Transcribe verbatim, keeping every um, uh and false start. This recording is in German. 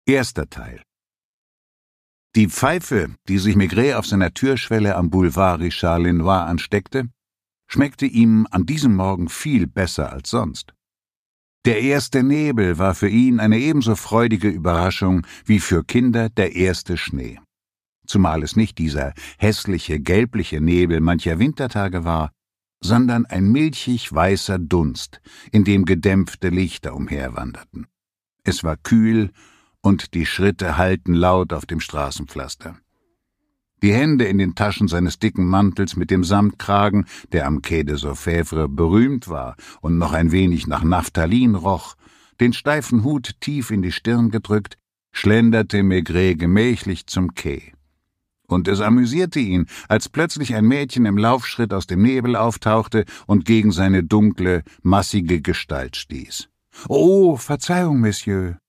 Erster Teil. Die Pfeife, die sich Maigret auf seiner Türschwelle am Boulevard Richard Lenoir ansteckte, schmeckte ihm an diesem Morgen viel besser als sonst. Der erste Nebel war für ihn eine ebenso freudige Überraschung wie für Kinder der erste Schnee. Zumal es nicht dieser hässliche, gelbliche Nebel mancher Wintertage war, sondern ein milchig-weißer Dunst, in dem gedämpfte Lichter umherwanderten. Es war kühl, und die Schritte hallten laut auf dem Straßenpflaster. Die Hände in den Taschen seines dicken Mantels mit dem Samtkragen, der am Quai des Orfèvres berühmt war und noch ein wenig nach Naphthalin roch, den steifen Hut tief in die Stirn gedrückt, schlenderte Maigret gemächlich zum Quai. Und es amüsierte ihn, als plötzlich ein Mädchen im Laufschritt aus dem Nebel auftauchte und gegen seine dunkle, massige Gestalt stieß. »Oh, Verzeihung, Monsieur«,